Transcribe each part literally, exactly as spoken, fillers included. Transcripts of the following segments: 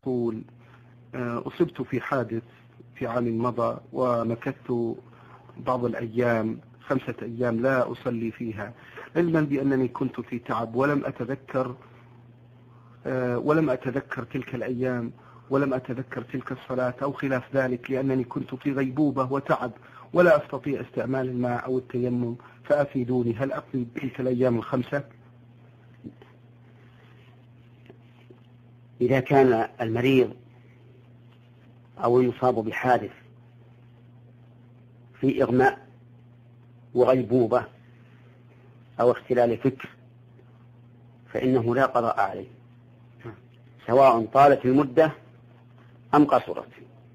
يقول أصبت في حادث في عام مضى ومكثت بعض الأيام خمسة أيام لا أصلي فيها، علما بأنني كنت في تعب ولم أتذكر ولم أتذكر تلك الأيام ولم أتذكر تلك الصلاة أو خلاف ذلك، لأنني كنت في غيبوبة وتعب ولا أستطيع استعمال الماء أو التيمم، فأفيدوني، هل أقضي تلك الأيام الخمسة؟ إذا كان المريض أو المصاب بحادث في إغماء وغيبوبة أو اختلال فكر فإنه لا قضاء عليه، سواء طالت المدة أم قصرت،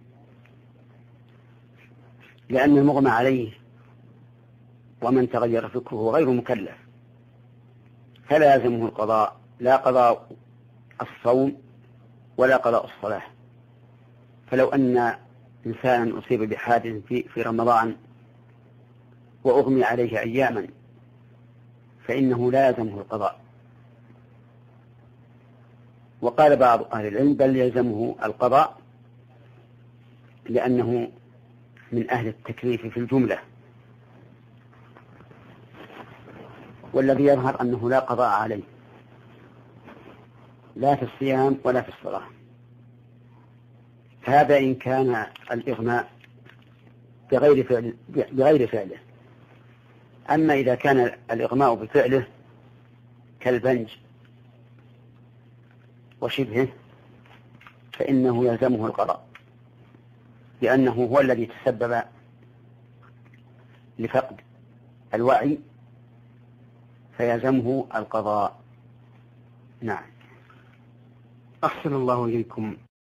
لأن المغمى عليه ومن تغير فكره غير مكلف، فلا يلزمه القضاء، لا قضاء الصوم ولا قضاء الصلاة. فلو أن إنسانا أصيب بحادث في, في رمضان وأغمي عليه أياما فإنه لا يلزمه القضاء. وقال بعض أهل العلم بل يلزمه القضاء لأنه من أهل التكليف في الجملة، والذي يظهر أنه لا قضاء عليه لا في الصيام ولا في الصلاة. هذا إن كان الإغماء بغير فعل بغير فعله. أما إذا كان الإغماء بفعله كالبنج وشبهه فإنه يلزمه القضاء، لأنه هو الذي تسبب لفقد الوعي فيلزمه القضاء. نعم. أحسن الله إليكم.